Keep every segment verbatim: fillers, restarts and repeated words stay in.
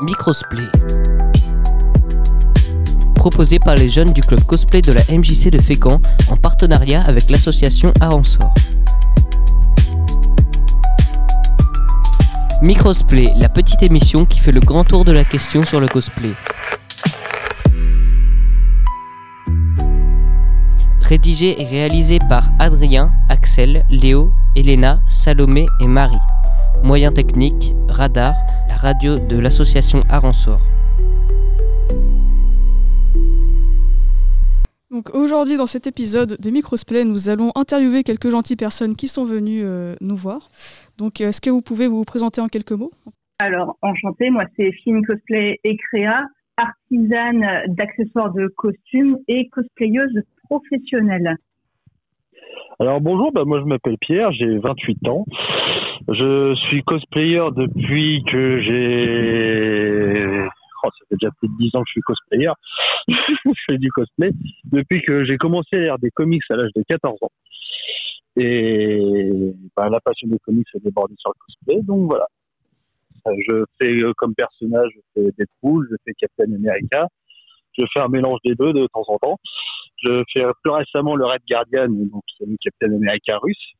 Microsplay. Proposé par les jeunes du club cosplay de la M J C de Fécamp en partenariat avec l'association Aransor. Microsplay, la petite émission qui fait le grand tour de la question sur le cosplay. Rédigé et réalisé par Adrien, Axel, Léo, Elena, Salomé et Marie. Moyens techniques, Radar, la radio de l'association Aransor. Donc aujourd'hui, dans cet épisode de Microsplay, nous allons interviewer quelques gentilles personnes qui sont venues euh, nous voir. Donc, est-ce que vous pouvez vous présenter en quelques mots ? Alors, enchantée, moi c'est Fine Cosplay et Créa, artisane d'accessoires de costumes et cosplayeuse professionnelle. Alors bonjour, bah moi je m'appelle Pierre, j'ai vingt-huit ans. Je suis cosplayer depuis que j'ai... Oh, ça fait déjà plus de dix ans que je suis cosplayer. Je fais du cosplay depuis que j'ai commencé à lire des comics à l'âge de quatorze ans. Et bah, la passion des comics a débordé sur le cosplay, donc voilà. Je fais euh, comme personnage, je fais Deadpool, je fais Captain America, je fais un mélange des deux de temps en temps. Je fais plus récemment le Red Guardian, donc c'est le Captain America russe.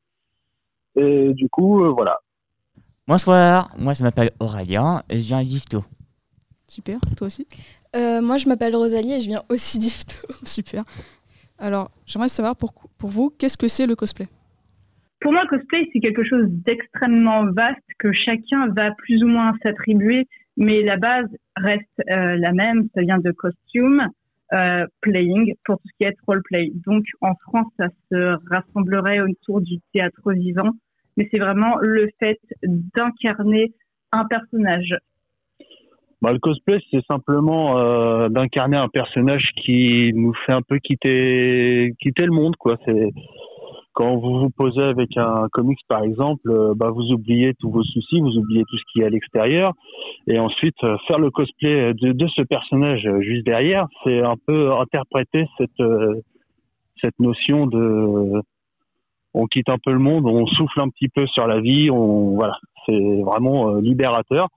Et du coup, euh, voilà. Bonsoir, moi je m'appelle Aurélien et je viens d'Ifto. Super, toi aussi ? euh, Moi je m'appelle Rosalie et je viens aussi d'Ifto. Super. Alors, j'aimerais savoir pour, pour vous, qu'est-ce que c'est le cosplay ? Pour moi, cosplay, c'est quelque chose d'extrêmement vaste que chacun va plus ou moins s'attribuer, mais la base reste euh, la même, ça vient de costume, euh, playing, pour tout ce qui est roleplay. Donc, en France, ça se rassemblerait autour du théâtre vivant, mais c'est vraiment le fait d'incarner un personnage. Bah, le cosplay, c'est simplement euh, d'incarner un personnage qui nous fait un peu quitter, quitter le monde, quoi. C'est... Quand vous vous posez avec un comics, par exemple, euh, bah, vous oubliez tous vos soucis, vous oubliez tout ce qui est à l'extérieur. Et ensuite, euh, faire le cosplay de, de ce personnage euh, juste derrière, c'est un peu interpréter cette, euh, cette notion de... On quitte un peu le monde, on souffle un petit peu sur la vie, on, voilà. C'est vraiment euh, libérateur.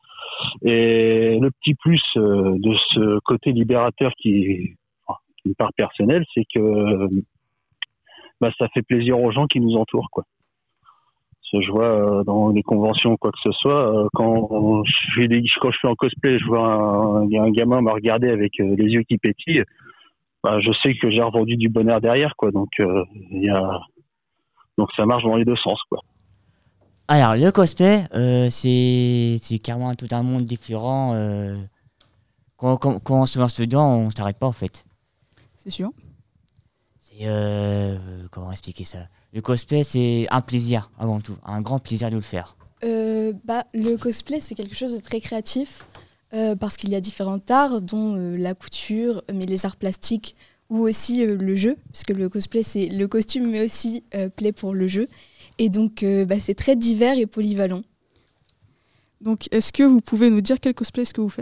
Et le petit plus euh, de ce côté libérateur qui, enfin, qui est par personnel, c'est que... Euh, bah ça fait plaisir aux gens qui nous entourent, quoi. Parce que je vois euh, dans les conventions quoi que ce soit, euh, quand je fais des, quand je suis en cosplay, je vois un, un gamin me regarder avec euh, les yeux qui pétillent, bah je sais que j'ai revendu du bonheur derrière, quoi. Donc euh, il y a donc ça marche dans les deux sens, quoi. Alors le cosplay, euh, c'est c'est carrément tout un monde différent. Euh, quand, quand, quand on se lance dedans, on s'arrête pas en fait. C'est sûr. Et euh, comment expliquer ça ? Le cosplay, c'est un plaisir avant tout, un grand plaisir de le faire. Euh, bah, le cosplay, c'est quelque chose de très créatif euh, parce qu'il y a différents arts, dont euh, la couture, mais les arts plastiques ou aussi euh, le jeu, puisque le cosplay, c'est le costume, mais aussi euh, play pour le jeu. Et donc, euh, bah, c'est très divers et polyvalent. Donc, est-ce que vous pouvez nous dire quel cosplay est-ce que vous faites ?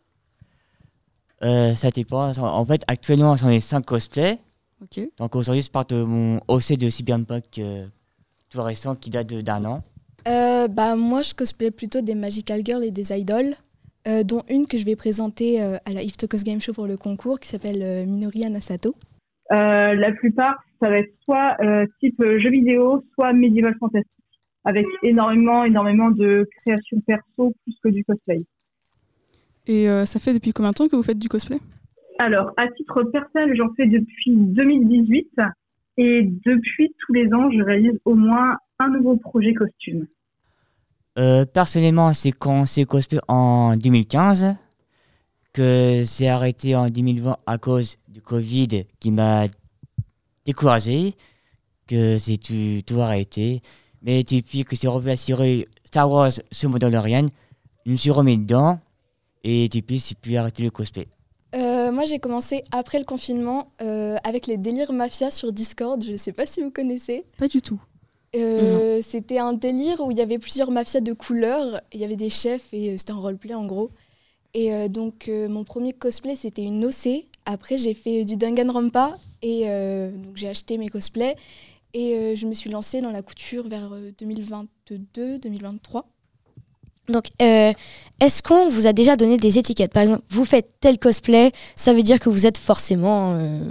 euh, Ça dépend. En fait, actuellement, j'en ai cinq cosplays. Okay. Donc aujourd'hui, je parle de mon O C de Cyberpunk euh, tout récent qui date de, d'un an. Euh, bah, moi, je cosplay plutôt des Magical Girls et des idols, euh, dont une que je vais présenter euh, à la Ifto Cos Game Show pour le concours, qui s'appelle euh, Minori Anasato. Euh, la plupart, ça va être soit euh, type euh, jeu vidéo, soit médiéval fantastique, avec énormément, énormément de création perso plus que du cosplay. Et euh, ça fait depuis combien de temps que vous faites du cosplay ? Alors, à titre personnel, j'en fais depuis deux mille dix-huit et depuis tous les ans, je réalise au moins un nouveau projet costume. Euh, personnellement, c'est commencé cosplay en deux mille quinze, que c'est arrêté en deux mille vingt à cause du Covid qui m'a découragé, que c'est tout, tout arrêté. Mais depuis que c'est revenu à série Star Wars sur Mandalorian, je me suis remis dedans et depuis, j'ai pu arrêter le cosplay. Euh, moi, j'ai commencé après le confinement euh, avec les délires mafia sur Discord. Je ne sais pas si vous connaissez. Pas du tout. Euh, c'était un délire où il y avait plusieurs mafias de couleurs. Il y avait des chefs et euh, c'était un roleplay en gros. Et euh, donc, euh, mon premier cosplay, c'était une O C. Après, j'ai fait du Danganronpa et euh, donc j'ai acheté mes cosplays. Et euh, je me suis lancée dans la couture vers euh, deux mille vingt-deux deux mille vingt-trois. Donc, euh, est-ce qu'on vous a déjà donné des étiquettes ? Par exemple, vous faites tel cosplay, ça veut dire que vous êtes forcément... Euh...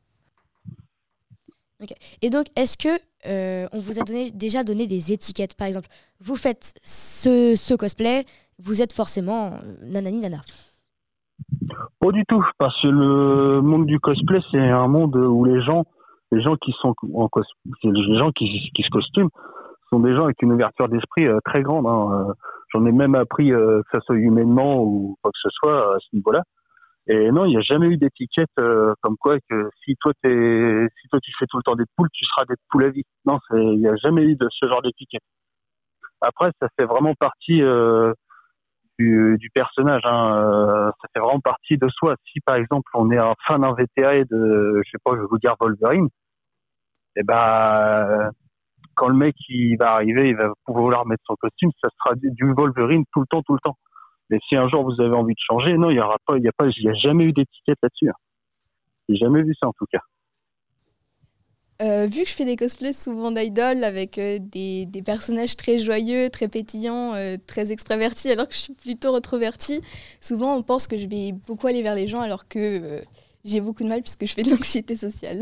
Okay. Et donc, est-ce que euh, on vous a donné, déjà donné des étiquettes ? Par exemple, vous faites ce, ce cosplay, vous êtes forcément euh, nanani nana. Pas du tout, parce que le monde du cosplay, c'est un monde où les gens, les gens qui sont en cos, c'est les gens qui, qui se costument, sont des gens avec une ouverture d'esprit euh, très grande. Hein. J'en ai même appris euh, que ça soit humainement ou quoi que ce soit à ce niveau-là. Et non, il n'y a jamais eu d'étiquette euh, comme quoi que si toi t'es, si toi tu fais tout le temps Deadpool, tu seras Deadpool à vie. Non, c'est, il n'y a jamais eu de ce genre d'étiquette. Après, ça fait vraiment partie euh, du, du personnage. Hein. Euh, ça fait vraiment partie de soi. Si par exemple on est un fan invétéré de, je sais pas, je vais vous dire Wolverine, et ben quand le mec il va arriver, il va vouloir mettre son costume, ça sera du, du Wolverine tout le temps, tout le temps. Mais si un jour vous avez envie de changer, non, il y aura pas, il y a pas, il y a jamais eu d'étiquette là-dessus. J'ai jamais vu ça en tout cas. Euh, vu que je fais des cosplays souvent d'idoles avec euh, des, des personnages très joyeux, très pétillants, euh, très extravertis, alors que je suis plutôt rétrovertie, souvent on pense que je vais beaucoup aller vers les gens alors que euh, j'ai beaucoup de mal puisque je fais de l'anxiété sociale.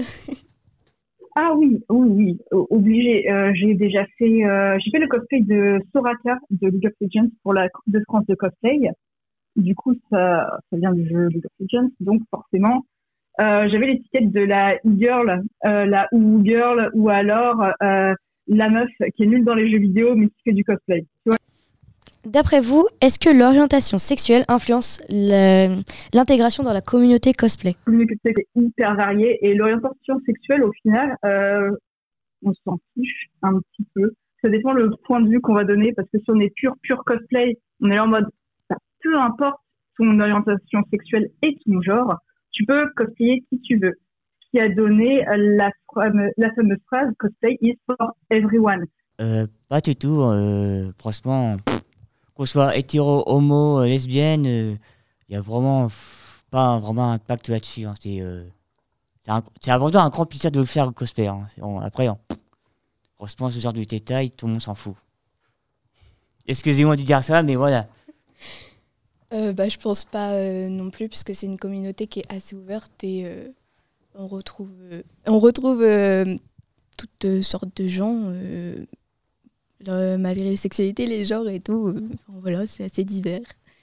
Ah oui, oui, oui, obligé. Euh, j'ai déjà fait, euh, j'ai fait le cosplay de Soraka de League of Legends pour la Coupe de France de cosplay. Du coup, ça, ça vient du jeu League of Legends, donc forcément, euh, j'avais l'étiquette de la e-girl, euh, la ou girl, ou alors euh, la meuf qui est nulle dans les jeux vidéo mais qui fait du cosplay. Tu vois ? D'après vous, est-ce que l'orientation sexuelle influence le, l'intégration dans la communauté cosplay ? La communauté est hyper variée et l'orientation sexuelle, au final, euh, on s'en fiche un petit peu. Ça dépend le point de vue qu'on va donner parce que si on est pur, pur cosplay, on est là en mode, bah, peu importe ton orientation sexuelle et ton genre, tu peux cosplayer qui tu veux. Ce qui a donné la, la fameuse phrase « cosplay is for everyone ». Euh, pas du tout, euh, franchement... Qu'on soit hétéro, homo, euh, lesbienne, il euh, n'y a vraiment pff, pas vraiment un impact là-dessus. Hein. C'est, euh, c'est, un, c'est avant tout un grand plaisir de le faire le cosplay. Hein. On, après, on, franchement, ce genre de détails, tout le monde s'en fout. Excusez-moi de dire ça, mais voilà. Euh, bah, je pense pas euh, non plus, puisque c'est une communauté qui est assez ouverte et euh, on retrouve, euh, on retrouve euh, toutes sortes de gens. Euh, Euh, malgré les sexualités, les genres et tout, euh, enfin, voilà, c'est assez divers.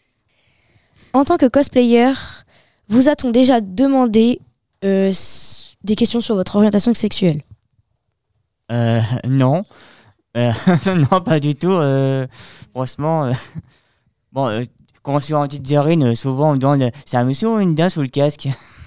En tant que cosplayer, vous a-t-on déjà demandé euh, s- des questions sur votre orientation sexuelle ? Euh, non. Euh, non, pas du tout. Euh, franchement, euh, bon, euh, quand on se fait en petite zérine, souvent on demande c'est un monsieur ou une dame sous le casque.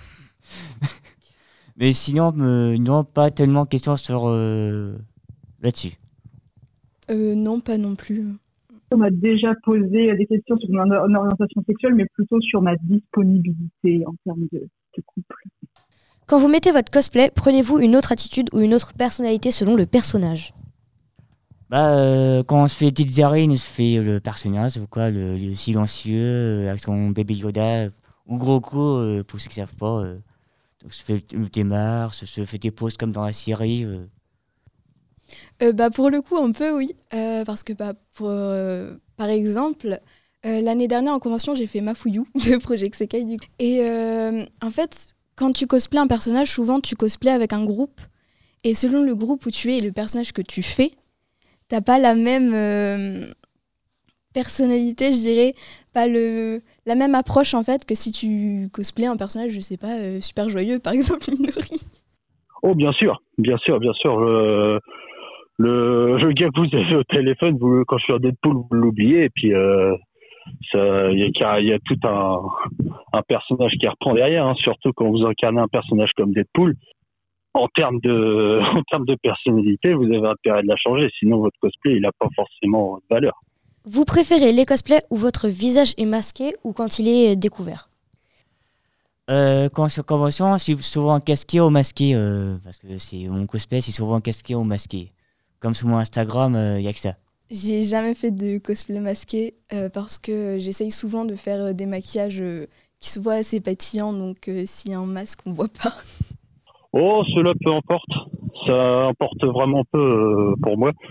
Mais sinon, euh, non, pas tellement de questions sur euh, là-dessus. Euh, non, pas non plus. On m'a déjà posé des questions sur mon orientation sexuelle, mais plutôt sur ma disponibilité en termes de, de couple. Quand vous mettez votre cosplay, prenez-vous une autre attitude ou une autre personnalité selon le personnage ? Bah, euh, quand on se fait petite zérine, on se fait le personnage, ou quoi, le, le silencieux, euh, avec son bébé Yoda, ou Grogu, euh, pour ceux qui ne savent pas. Euh, on se fait le démarre, se, se fait des poses comme dans la série. Euh. Euh, bah, pour le coup, un peu, oui. Euh, parce que, bah, pour, euh, par exemple, euh, l'année dernière en convention, j'ai fait Mafuyu de Project Sekai. Du coup. Et euh, en fait, quand tu cosplays un personnage, souvent tu cosplays avec un groupe. Et selon le groupe où tu es et le personnage que tu fais, t'as pas la même euh, personnalité, je dirais, pas le, la même approche en fait que si tu cosplays un personnage, je sais pas, euh, super joyeux, par exemple Minori. Oh, bien sûr, bien sûr, bien sûr. Le, le, le gars que vous avez au téléphone, vous, quand je suis en Deadpool, vous l'oubliez. Et puis, euh, il y a, y a tout un, un personnage qui reprend derrière, hein, surtout quand vous incarnez un personnage comme Deadpool. En termes de, en termes de personnalité, vous avez intérêt de la changer, sinon votre cosplay, il n'a pas forcément de valeur. Vous préférez les cosplays où votre visage est masqué ou quand il est découvert ? Euh, quand je suis en convention, je suis souvent casqué ou masqué, euh, parce que c'est, mon cosplay, c'est souvent casqué ou masqué. Comme sur mon Instagram, il euh, n'y a que ça. J'ai jamais fait de cosplay masqué euh, parce que j'essaye souvent de faire euh, des maquillages euh, qui se voient assez pétillants, donc euh, s'il y a un masque, on voit pas. Oh, cela peu importe. Ça importe vraiment peu euh, pour moi.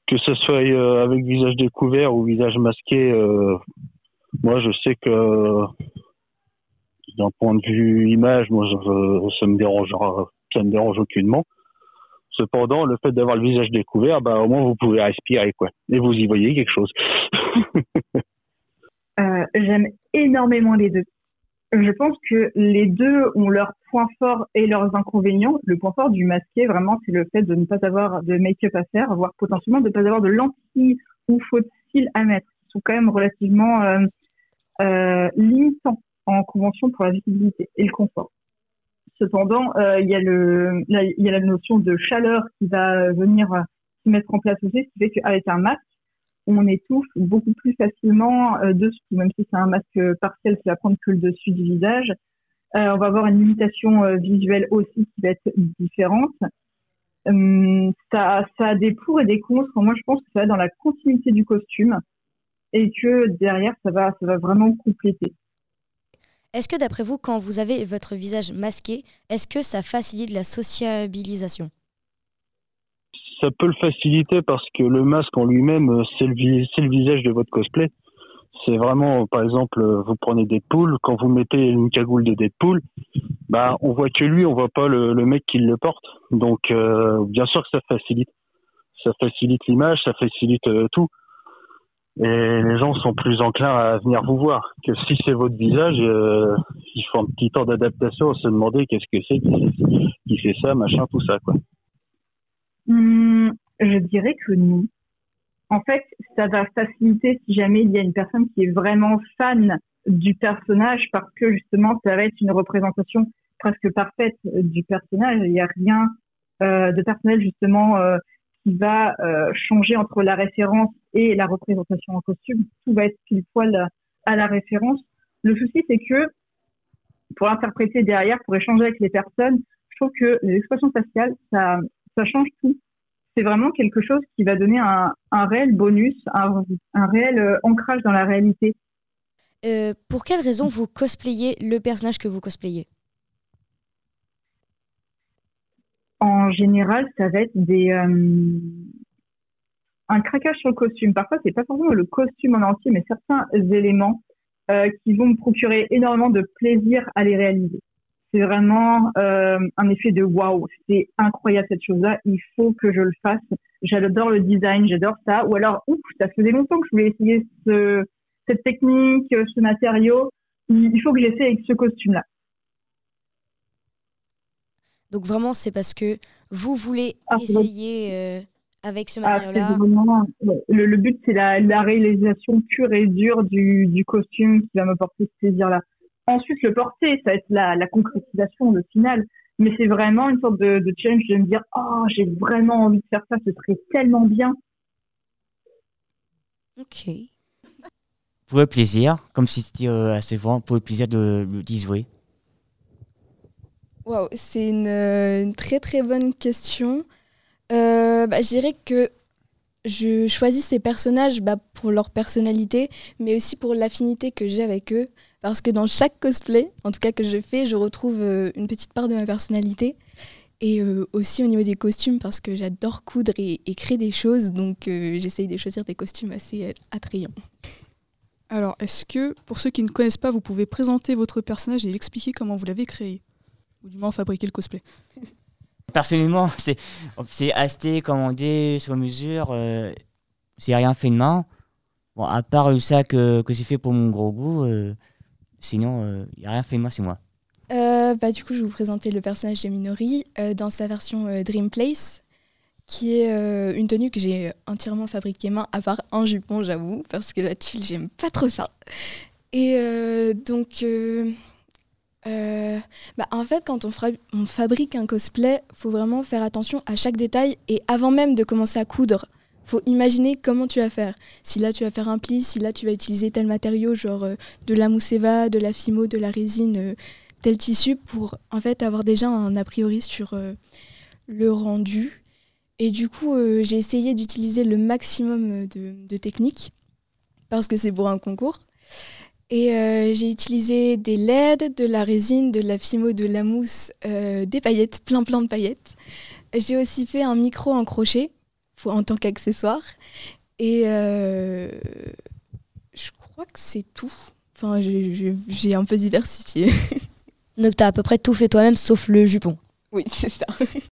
que ce soit euh, avec visage découvert ou visage masqué, euh, moi je sais que d'un point de vue image, moi je, ça me dérange, ça me dérange aucunement. Cependant, le fait d'avoir le visage découvert, bah au moins vous pouvez respirer quoi, et vous y voyez quelque chose. euh, j'aime énormément les deux. Je pense que les deux ont leurs points forts et leurs inconvénients. Le point fort du masqué, vraiment, c'est le fait de ne pas avoir de make-up à faire, voire potentiellement de ne pas avoir de lentilles ou faux de cils à mettre. Ils sont quand même relativement euh, euh, limitants en convention pour la visibilité et le confort. Cependant, euh, il y a le, là, il y a la notion de chaleur qui va venir euh, se mettre en place aussi, ce qui fait qu'avec un masque, on étouffe beaucoup plus facilement euh, dessous, même si c'est un masque partiel qui va prendre que le dessus du visage. Euh, on va avoir une limitation euh, visuelle aussi qui va être différente. Euh, ça, ça a des pour et des contre. Moi, je pense que ça va dans la continuité du costume et que derrière, ça va, ça va vraiment compléter. Est-ce que d'après vous, quand vous avez votre visage masqué, est-ce que ça facilite la sociabilisation ? Ça peut le faciliter parce que le masque en lui-même, c'est le, vis- c'est le visage de votre cosplay. C'est vraiment, par exemple, vous prenez Deadpool, quand vous mettez une cagoule de Deadpool, bah, on voit que lui, on voit pas le, le mec qui le porte. Donc, euh, bien sûr que ça facilite. Ça facilite l'image, ça facilite euh, tout. Et les gens sont plus enclins à venir vous voir. Que si c'est votre visage, euh, il faut un petit temps d'adaptation à se demander qu'est-ce que c'est, qui, qui fait ça, machin, tout ça, quoi. Hum, je dirais que non. En fait, ça va faciliter si jamais il y a une personne qui est vraiment fan du personnage parce que justement, ça va être une représentation presque parfaite du personnage. Il n'y a rien euh, de personnel justement euh, qui va euh, changer entre la référence et la représentation en costume. Tout va être pile poil à la référence. Le souci, c'est que pour l'interpréter derrière, pour échanger avec les personnes, je trouve que les expressions faciales, ça ça change tout. C'est vraiment quelque chose qui va donner un, un réel bonus, un, un réel euh, ancrage dans la réalité. Euh, pour quelle raison vous cosplayez le personnage que vous cosplayez ? En général, ça va être des, euh, un craquage sur le costume. Parfois, c'est pas forcément le costume en entier, mais certains éléments euh, qui vont me procurer énormément de plaisir à les réaliser. C'est vraiment euh, un effet de waouh, c'est incroyable cette chose-là, il faut que je le fasse. J'adore le design, j'adore ça. Ou alors, ouf, ça faisait longtemps que je voulais essayer ce, cette technique, ce matériau. Il faut que j'essaie avec ce costume-là. Donc vraiment, c'est parce que vous voulez ah, essayer euh, avec ce matériau-là. Ah, vraiment, le, le but, c'est la, la réalisation pure et dure du, du costume qui va me porter ce plaisir-là. Ensuite, le porter, ça va être la, la concrétisation, le final. Mais c'est vraiment une sorte de, de challenge de me dire « Oh, j'ai vraiment envie de faire ça, ce serait tellement bien. » Ok. Pour le plaisir, comme c'était euh, assez souvent, pour le plaisir de, d'y jouer. Waouh, c'est une, une très très bonne question. Euh, bah, je dirais que je choisis ces personnages bah, pour leur personnalité, mais aussi pour l'affinité que j'ai avec eux. Parce que dans chaque cosplay, en tout cas que je fais, je retrouve euh, une petite part de ma personnalité. Et euh, aussi au niveau des costumes, parce que j'adore coudre et, et créer des choses. Donc euh, j'essaye de choisir des costumes assez euh, attrayants. Alors, est-ce que, pour ceux qui ne connaissent pas, vous pouvez présenter votre personnage et l'expliquer comment vous l'avez créé ? Ou du moins fabriquer le cosplay ? Personnellement, c'est, c'est acheté, commandé, sur mesure. Euh, c'est rien fait de main. Bon, à part le sac que, que j'ai fait pour mon gros goût, euh, sinon, il euh, n'y a rien fait de main, c'est moi. Euh, bah, du coup, je vais vous présenter le personnage de Minori euh, dans sa version euh, Dream Place, qui est euh, une tenue que j'ai entièrement fabriquée main, à part un jupon, j'avoue, parce que la tuile, j'aime pas trop ça. Et euh, donc, euh, euh, bah, en fait, quand on, fra- on fabrique un cosplay, il faut vraiment faire attention à chaque détail, et avant même de commencer à coudre, il faut imaginer comment tu vas faire. Si là, tu vas faire un pli, si là, tu vas utiliser tel matériau, genre euh, de la mousse Eva, de la fimo, de la résine, euh, tel tissu, pour en fait avoir déjà un a priori sur euh, le rendu. Et du coup, euh, j'ai essayé d'utiliser le maximum de, de techniques, parce que c'est pour un concours. Et euh, j'ai utilisé des L E D, de la résine, de la fimo, de la mousse, euh, des paillettes, plein plein de paillettes. J'ai aussi fait un micro en crochet pour, en tant qu'accessoire. Et euh, je crois que c'est tout. Enfin, j'ai, j'ai, j'ai un peu diversifié. Donc t'as à peu près tout fait toi-même sauf le jupon. Oui, c'est ça.